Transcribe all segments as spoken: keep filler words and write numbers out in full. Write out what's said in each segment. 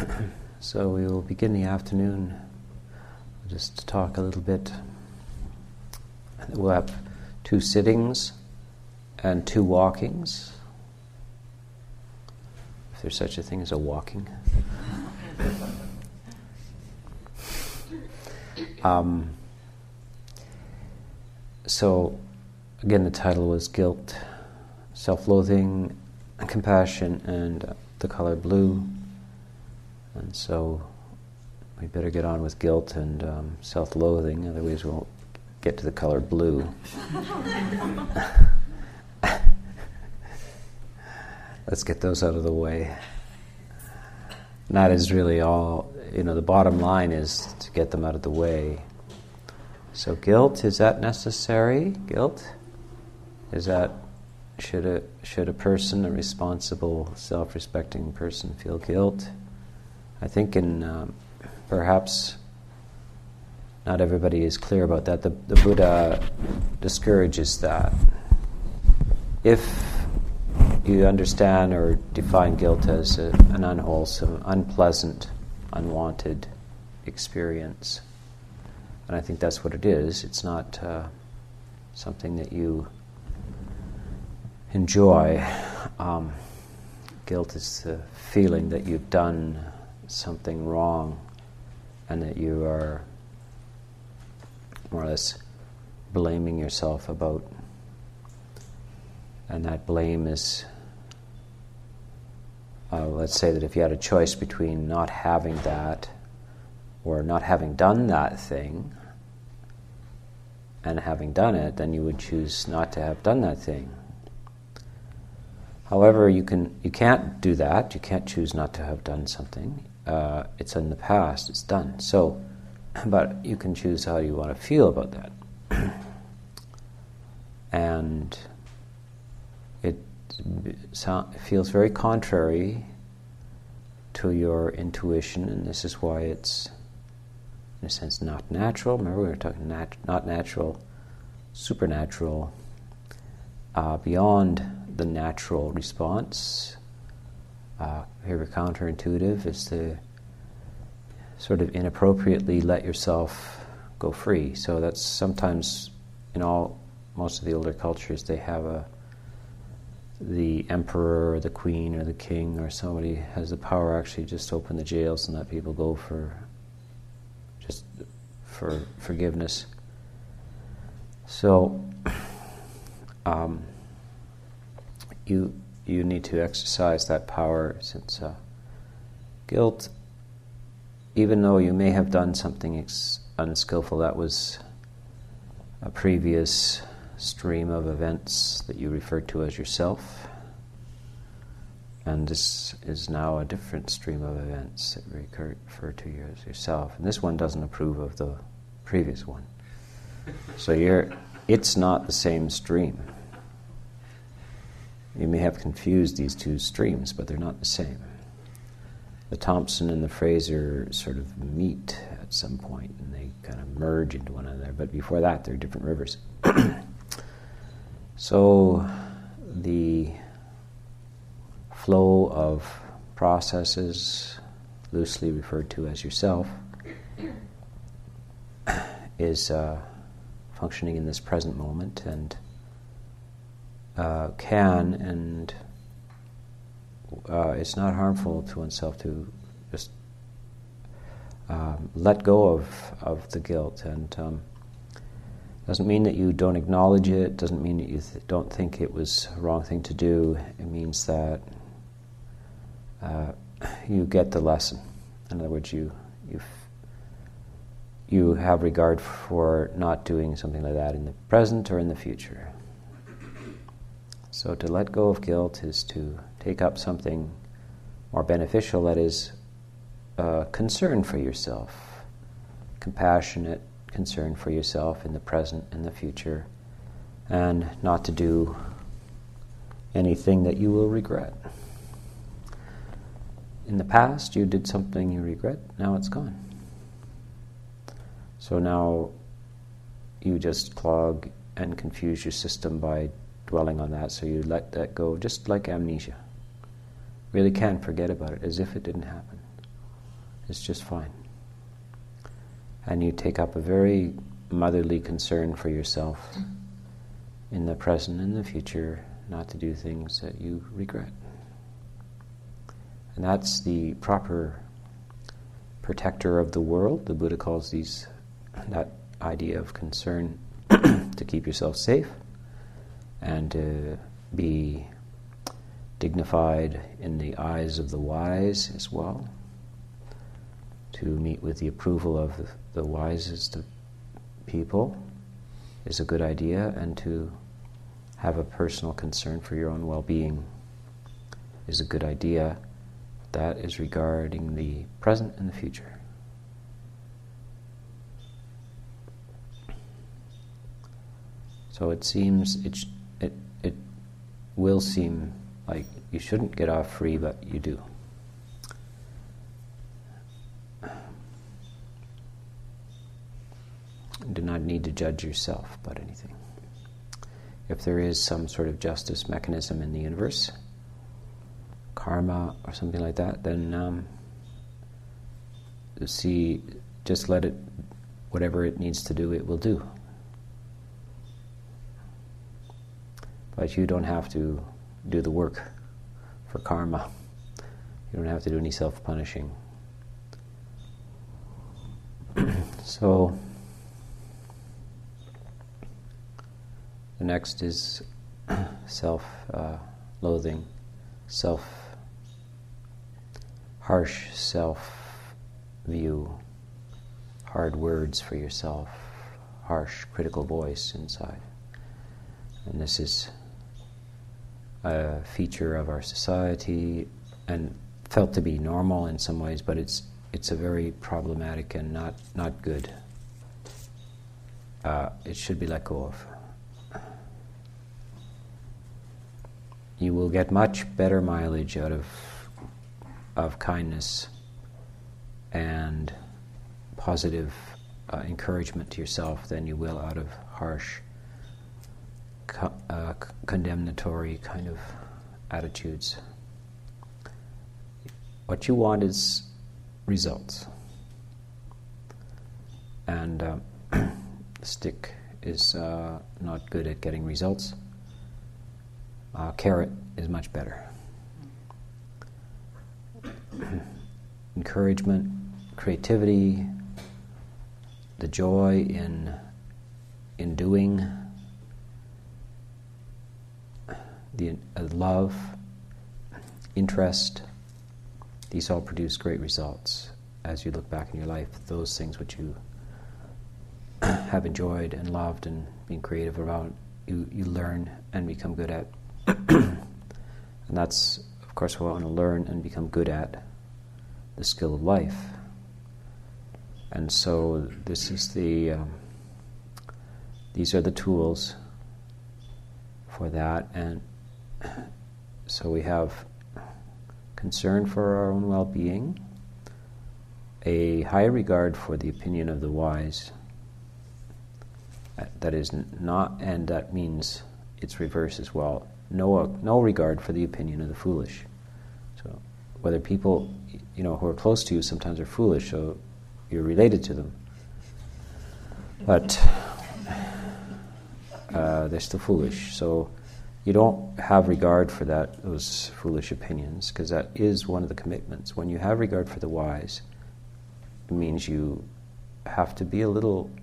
So we will begin the afternoon. Just to talk a little bit. We'll have two sittings and two walkings, if there's such a thing as a walking. um, so, again, the title was Guilt, Self-Loathing, Compassion, and the color blue. And so we better get on with guilt and um, self-loathing, otherwise we won't get to the color blue. Let's get those out of the way. And that is really all, you know, the bottom line is to get them out of the way. So guilt, is that necessary? Guilt? Is that, should a, should a person, a responsible, self-respecting person feel guilt? I think in, um, perhaps not everybody is clear about that. The, the Buddha discourages that. If you understand or define guilt as a, an unwholesome, unpleasant, unwanted experience, and I think that's what it is. It's not uh, something that you enjoy. Um, guilt is the feeling that you've done something wrong and that you are more or less blaming yourself about. And that blame is, uh, let's say that if you had a choice between not having that or not having done that thing and having done it, then you would choose not to have done that thing. However, you can you can't do that. You can't choose not to have done something. Uh, it's in the past. It's done. So, but you can choose how you want to feel about that. And it, so, it feels very contrary to your intuition, and this is why it's, in a sense, not natural. Remember, we were talking nat- not natural, supernatural, uh, beyond the natural response. Uh, very counterintuitive is to sort of inappropriately let yourself go free. So that's sometimes, in all, most of the older cultures, they have a, the emperor or the queen or the king or somebody has the power actually just to open the jails and let people go for, just for forgiveness. So, um, you you need to exercise that power, since uh, guilt, even though you may have done something ex- unskillful, that was a previous stream of events that you referred to as yourself, and this is now a different stream of events that you refer to you as yourself, and this one doesn't approve of the previous one. So you're, it's not the same stream. You may have confused these two streams, but they're not the same. The Thompson and the Fraser sort of meet at some point, and they kind of merge into one another, but before that, they're different rivers. So the flow of processes, loosely referred to as yourself, is uh, functioning in this present moment, and uh, can, and uh, it's not harmful to oneself to just um, let go of, of the guilt. And um, doesn't mean that you don't acknowledge it, doesn't mean that you th- don't think it was a wrong thing to do. It means that uh, you get the lesson. In other words, you you you have regard for not doing something like that in the present or in the future. So to let go of guilt is to take up something more beneficial, that is uh, concern for yourself, compassionate concern for yourself in the present and the future, and not to do anything that you will regret. In the past, you did something you regret, now it's gone. So now you just clog and confuse your system by dwelling on that, so you let that go, just like amnesia. Really can forget about it as if it didn't happen. is just fine. And you take up a very motherly concern for yourself in the present and the future, not to do things that you regret. And that's the proper protector of the world. The Buddha calls these that idea of concern to keep yourself safe and to be dignified in the eyes of the wise as well, to meet with the approval of the, the wisest of people is a good idea, and to have a personal concern for your own well-being is a good idea. That is regarding the present and the future. So it seems, it, sh- it, it will seem like you shouldn't get off free, but you do. You do not need to judge yourself about anything. If there is some sort of justice mechanism in the universe, karma or something like that, then um, see, just let it, whatever it needs to do, it will do. But you don't have to do the work for karma. You don't have to do any self-punishing. So, the next is self-loathing, uh, self, harsh self-view, hard words for yourself, harsh critical voice inside. And this is a feature of our society and felt to be normal in some ways, but it's it's a very problematic and not, not good. Uh, it should be let go of. You will get much better mileage out of of kindness and positive uh, encouragement to yourself than you will out of harsh, co- uh, c- condemnatory kind of attitudes. What you want is results. And uh, the stick is uh, not good at getting results. Uh, carrot is much better. Encouragement, creativity, the joy in in doing, the uh, love, interest, these all produce great results as you look back in your life. Those things which you have enjoyed and loved and been creative about, you, you learn and become good at. And that's, of course, what we want to learn and become good at, the skill of life. And so this is the, um, these are the tools for that. And so we have concern for our own well-being, a high regard for the opinion of the wise. That is not, and that means its reverse as well. No, no regard for the opinion of the foolish. So whether people, you know, who are close to you sometimes are foolish, so you're related to them, but uh, they're still foolish. So you don't have regard for that, those foolish opinions, because that is one of the commitments. When you have regard for the wise, it means you have to be a little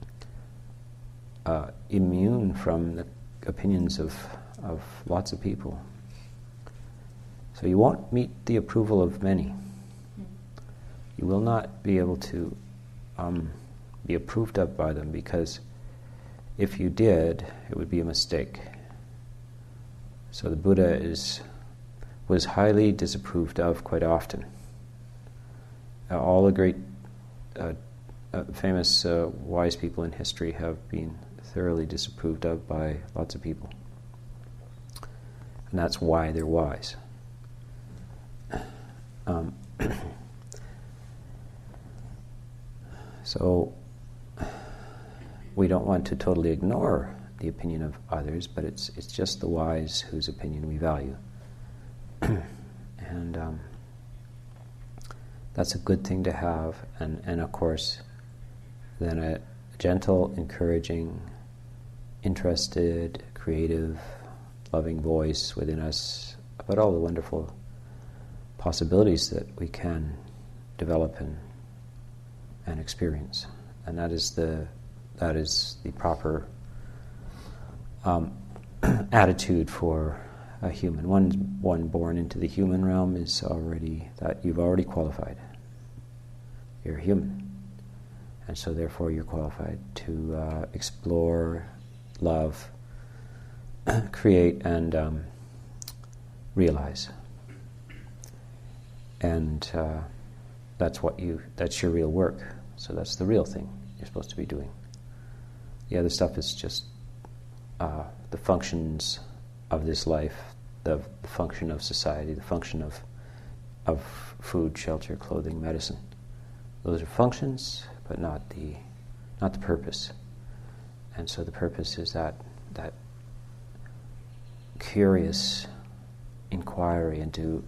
uh, immune from the opinions of, of lots of people. So you won't meet the approval of many. You will not be able to um, be approved of by them, because if you did, it would be a mistake. So the Buddha is was highly disapproved of quite often. Uh, all the great uh, uh, famous uh, wise people in history have been thoroughly disapproved of by lots of people. And that's why they're wise. Um, so we don't want to totally ignore the opinion of others, but it's it's just the wise whose opinion we value. And um, that's a good thing to have. And, and of course, then a gentle, encouraging, interested, creative, loving voice within us about all the wonderful possibilities that we can develop and, and experience. And that is the that is the proper um, attitude for a human. One one born into the human realm is already that you've already qualified. You're human, and so therefore you're qualified to uh, explore, love, create, and um, realize. And uh, that's what you. That's your real work. So that's the real thing you're supposed to be doing. The other stuff is just uh, the functions of this life, the, the function of society, the function of of food, shelter, clothing, medicine. Those are functions, but not the not the purpose. And so the purpose is that that curious inquiry into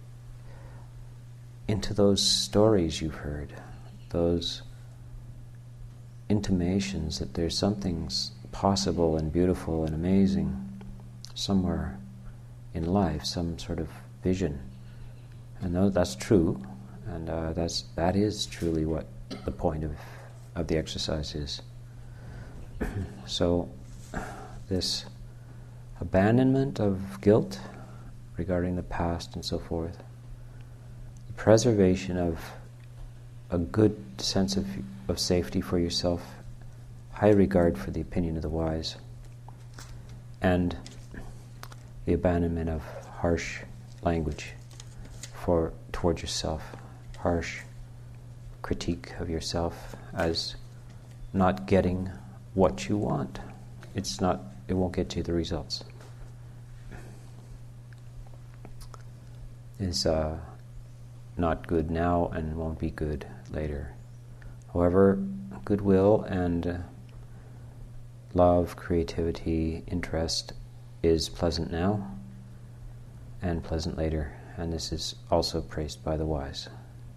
into those stories you've heard, those intimations that there's something possible and beautiful and amazing somewhere in life, some sort of vision. And though that's true, and uh, that's that is truly what the point of, of the exercise is. So this abandonment of guilt regarding the past and so forth, the preservation of a good sense of, of safety for yourself, high regard for the opinion of the wise, and the abandonment of harsh language for towards yourself, harsh critique of yourself as not getting what you want. It's not. It won't get you the results. Is uh, not good now and won't be good later. However, goodwill and uh, love, creativity, interest is pleasant now and pleasant later, and this is also praised by the wise.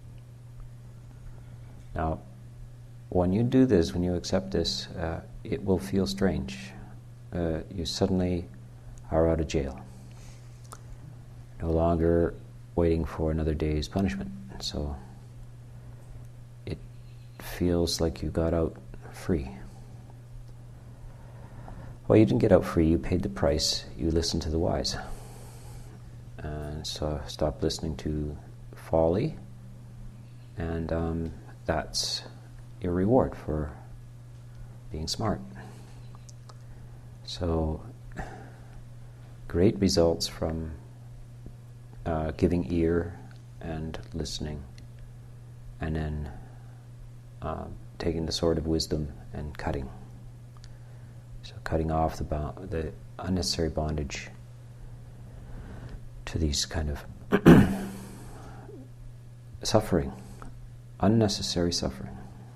Now, when you do this, when you accept this, uh, it will feel strange. Uh, you suddenly are out of jail, no longer waiting for another day's punishment. So it feels like you got out free. Well, you didn't get out free, you paid the price, you listened to the wise. And so stop listening to folly, and um, that's your reward for being smart. So great results from uh, giving ear and listening, and then uh, taking the sword of wisdom and cutting. So cutting off the bo- the unnecessary bondage to these kind of suffering, unnecessary suffering.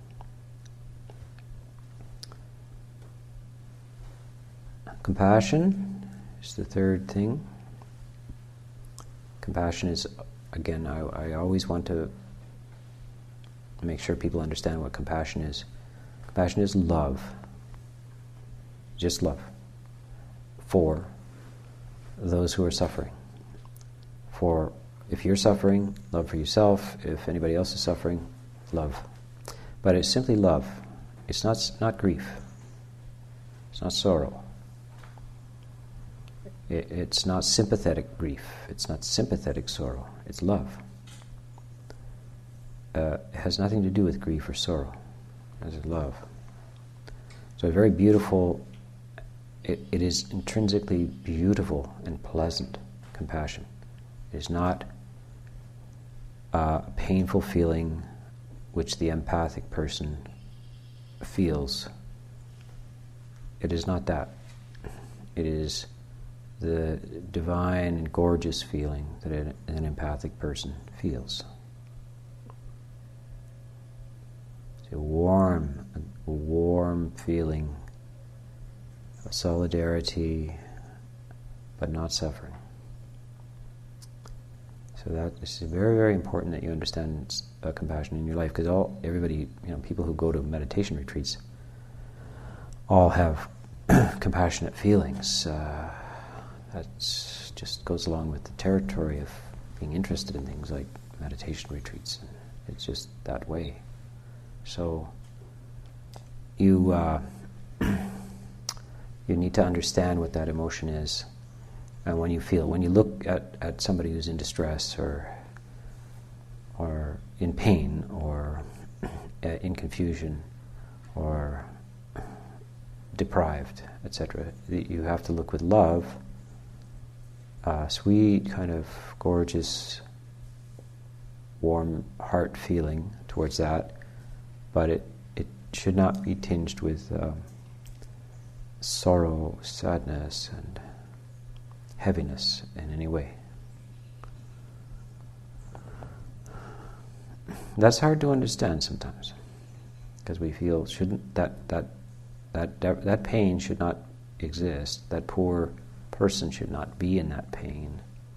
Compassion is the third thing. Compassion is, again, I, I always want to make sure people understand what compassion is. Compassion is love. Just love. For those who are suffering. For if you're suffering, love for yourself. If anybody else is suffering, love. But it's simply love. It's not not grief. It's not sorrow. It, it's not sympathetic grief. It's not sympathetic sorrow. It's love. Uh, it has nothing to do with grief or sorrow. It's love. So a very beautiful, it, it is intrinsically beautiful and pleasant compassion. It is not uh, a painful feeling which the empathic person feels. It is not that. It is the divine and gorgeous feeling that an, an empathic person feels. It's a warm, a warm feeling of solidarity, but not suffering. So that is very, very important that you understand uh, compassion in your life, because all everybody, you know, people who go to meditation retreats all have compassionate feelings. Uh, that just goes along with the territory of being interested in things like meditation retreats. It's just that way. So you uh, you need to understand what that emotion is. And when you feel, when you look at, at somebody who's in distress or or in pain or uh, in confusion or deprived, et cetera, you have to look with love, uh, sweet, kind of gorgeous, warm heart feeling towards that, but it, it should not be tinged with uh, sorrow, sadness, and heaviness in any way. That's hard to understand sometimes, because we feel shouldn't that that that that pain should not exist. That poor person should not be in that pain.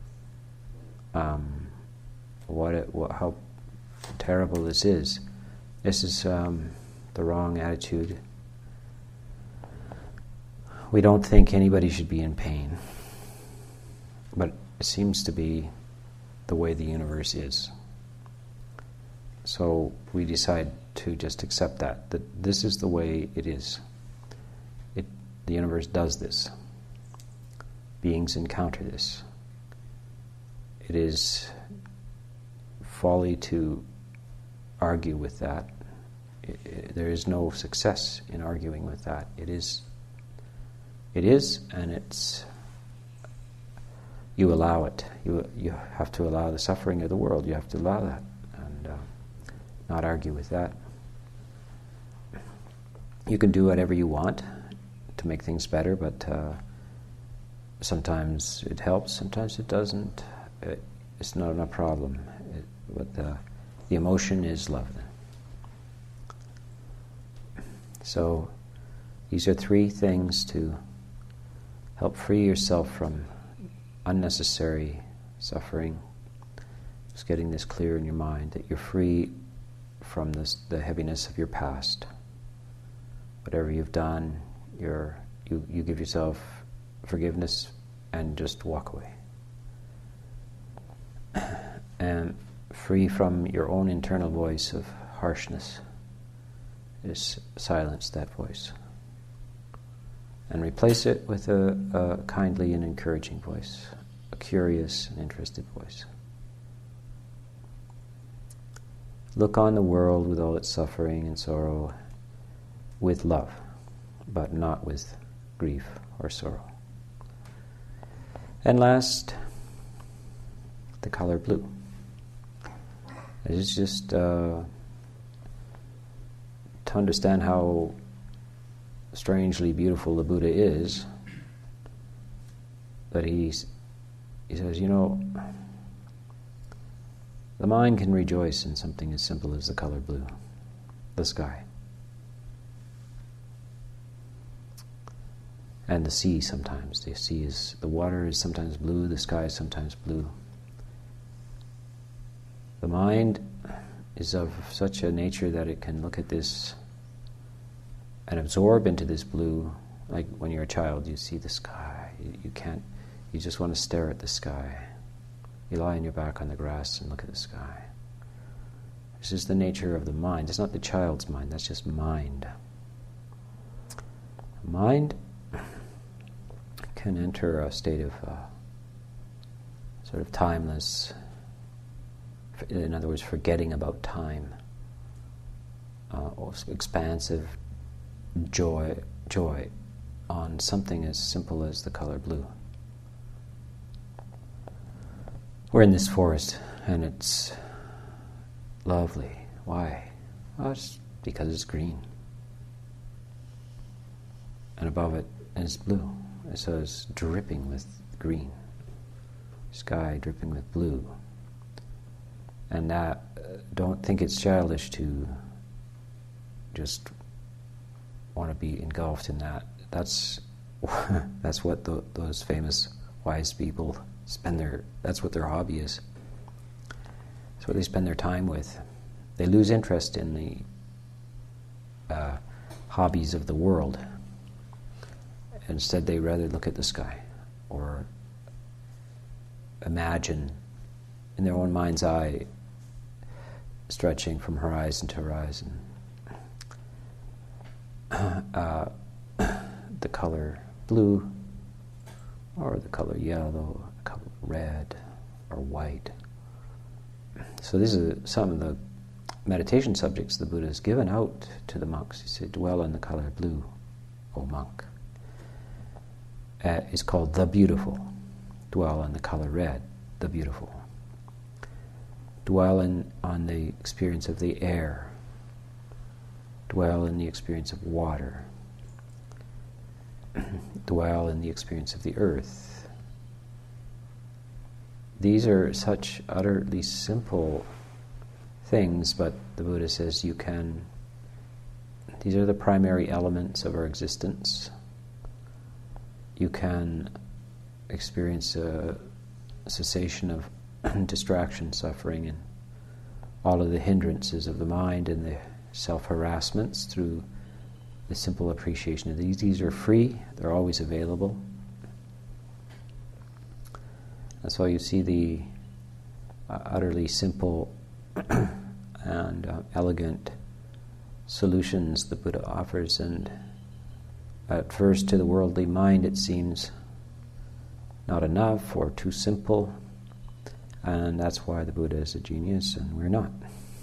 Um, what, it, what how terrible this is. This is um, the wrong attitude. We don't think anybody should be in pain. But it seems to be the way the universe is. So we decide to just accept that, that this is the way it is. It, the universe does this. Beings encounter this. It is folly to argue with that. It, it, there is no success in arguing with that. It is, it is, and it's... You allow it. You you have to allow the suffering of the world. You have to allow that, and uh, not argue with that. You can do whatever you want to make things better, but uh, sometimes it helps, sometimes it doesn't. It, it's not a problem. It, but the, the emotion is love then. So these are three things to help free yourself from unnecessary suffering. Just getting this clear in your mind, that you're free from this, the heaviness of your past. Whatever you've done, you're, you, you give yourself forgiveness and just walk away. And free from your own internal voice of harshness. Just silence that voice. And replace it with a, a kindly and encouraging voice, a curious and interested voice. Look on the world with all its suffering and sorrow with love, but not with grief or sorrow. And last, the color blue. It's just uh, to understand how strangely beautiful the Buddha is, but he's, he says, you know, the mind can rejoice in something as simple as the color blue, the sky, and the sea sometimes. The sea is, the water is sometimes blue, the sky is sometimes blue. The mind is of such a nature that it can look at this and absorb into this blue. Like when you're a child, you see the sky. You, you can't, you just want to stare at the sky. You lie on your back on the grass and look at the sky. This is the nature of the mind. It's not the child's mind, that's just mind. Mind can enter a state of uh, sort of timeless, in other words, forgetting about time, uh, expansive joy joy on something as simple as the color blue. We're in this forest and it's lovely. Why? Well, it's because it's green. And above it is blue. So it's dripping with green. Sky dripping with blue. And that, uh, don't think it's childish to just want to be engulfed in that. That's that's what the, those famous wise people spend their, that's what their hobby is. That's what they spend their time with. They lose interest in the uh, hobbies of the world. Instead, they rather look at the sky or imagine in their own mind's eye stretching from horizon to horizon uh, the color blue or the color yellow, the color red or white. So these are some of the meditation subjects the Buddha has given out to the monks. He said, dwell in the color blue, O monk. Uh, it's called the beautiful. Dwell on the color red, the beautiful. Dwell in, on the experience of the air. Dwell in the experience of water. Dwell in the experience of the earth. These are such utterly simple things, but the Buddha says you can, these are the primary elements of our existence. You can experience a cessation of distraction, suffering, and all of the hindrances of the mind and the self-harassments through the simple appreciation of these. These are free, they're always available. That's why you see the uh, utterly simple and uh, elegant solutions the Buddha offers, and at first to the worldly mind it seems not enough or too simple, and that's why the Buddha is a genius and we're not.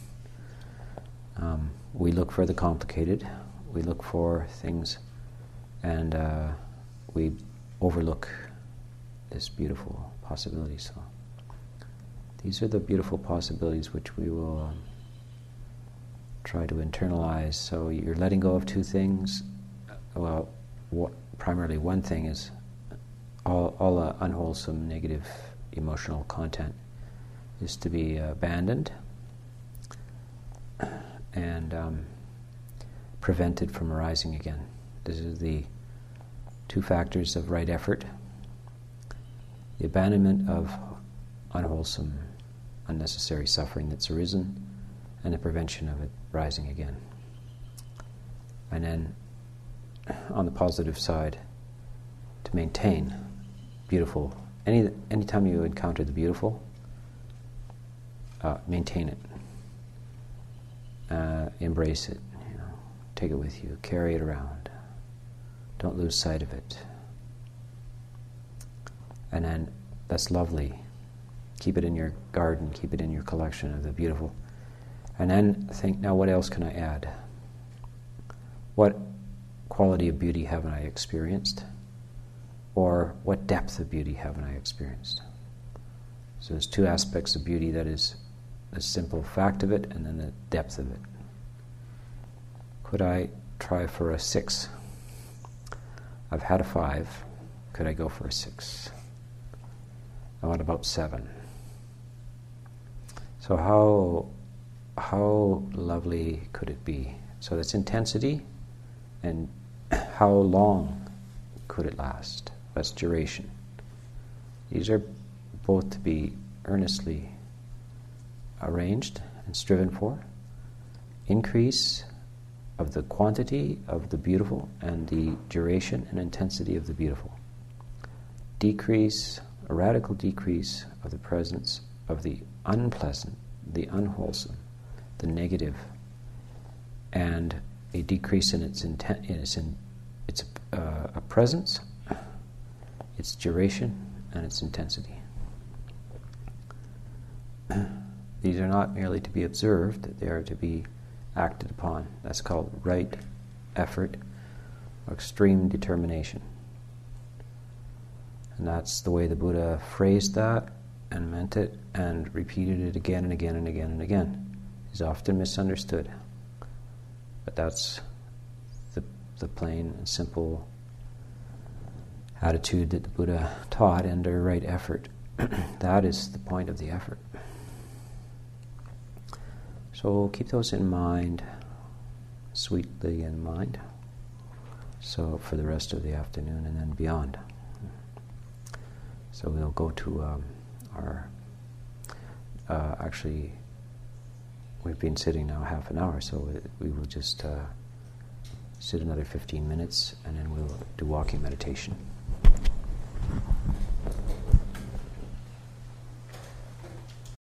Um, we look for the complicated, we look for things, and uh, we overlook this beautiful possibility. So these are the beautiful possibilities which we will um, try to internalize. So you're letting go of two things. Well, what, primarily one thing is all, all uh, unwholesome, negative emotional content is to be abandoned and um, prevented from arising again. This is the two factors of right effort: the abandonment of unwholesome, unnecessary suffering that's arisen, and the prevention of it rising again. And then, on the positive side, to maintain beautiful. Any anytime you encounter the beautiful, uh, maintain it. Uh, embrace it. You know, take it with you. Carry it around. Don't lose sight of it. And then, that's lovely. Keep it in your garden. Keep it in your collection of the beautiful. And then think, now what else can I add? What quality of beauty haven't I experienced? Or what depth of beauty haven't I experienced? So there's two aspects of beauty. That is the simple fact of it, and then the depth of it. Could I try for a six? I've had a five. Could I go for a six? I want about seven. So how how lovely could it be? So that's intensity, and how long could it last? That's duration. These are both to be earnestly arranged and striven for. Increase of the quantity of the beautiful and the duration and intensity of the beautiful. Decrease, a radical decrease of the presence of the unpleasant, the unwholesome, the negative, and a decrease in its intent, in its, in, its uh, a presence, its duration, and its intensity. These are not merely to be observed, they are to be acted upon. That's called right effort, or extreme determination. And that's the way the Buddha phrased that and meant it and repeated it again and again and again and again. He's often misunderstood. But that's the, the plain and simple attitude that the Buddha taught under right effort. That is the point of the effort. So keep those in mind, sweetly in mind, so for the rest of the afternoon and then beyond. So we'll go to um, our, uh, actually we've been sitting now half an hour, so it, we will just uh, sit another fifteen minutes, and then we'll do walking meditation.